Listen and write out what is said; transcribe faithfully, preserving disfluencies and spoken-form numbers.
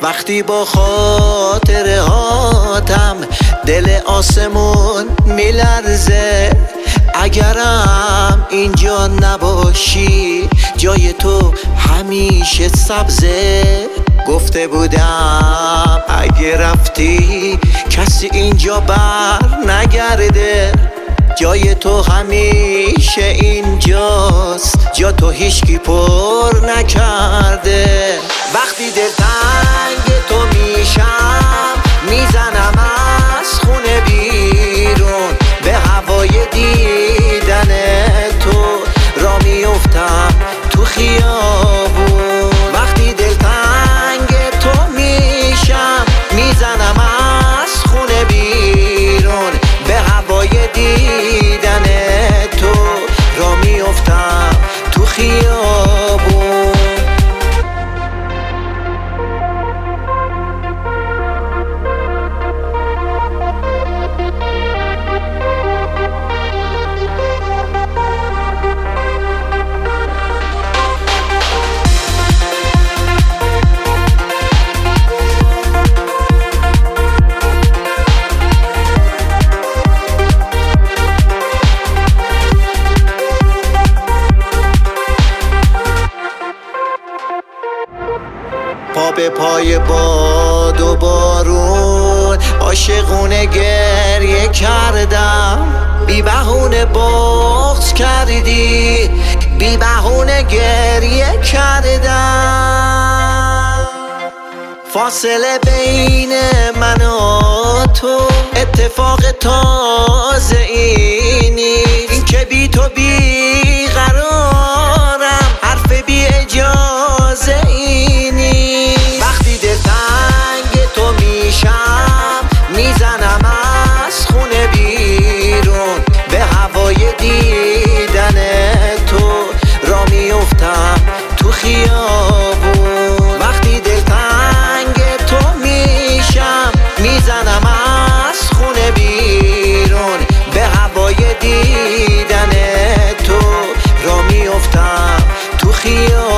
وقتی با خاطره هاتم دل آسمون میلرزه، اگرم اینجا نباشی جای تو همیشه سبزه. گفته بودم اگه رفتی کسی اینجا بر نگرده، جای تو همیشه اینجاست، جا تو هیچکی پر نکرده. وقتی دلتنگ تو میشم میزنم از خونه بیرون، به هوای دیدن تو را میفتم تو خیابون. وقتی دلتنگ تو میشم میزنم از خونه بیرون، به هوای دیدن تو را میفتم تو خیابون. پا به پای باد و بارون عاشقونه گریه کردم، بی بهونه بغض کردی، بی بهونه گریه کردم. فاصله بین من و تو اتفاق تازه ای نیست، این که بی تو بی قرارم حرف بی اجازه ای نیست. وقتی دلتنگ تو میشم میزنم از خونه بیرون، به هوای دیدن تو را میفتم تو خیابون. وقتی دلتنگ تو میشم میزنم از خونه بیرون، به هوای دیدن تو را میفتم تو خیابون.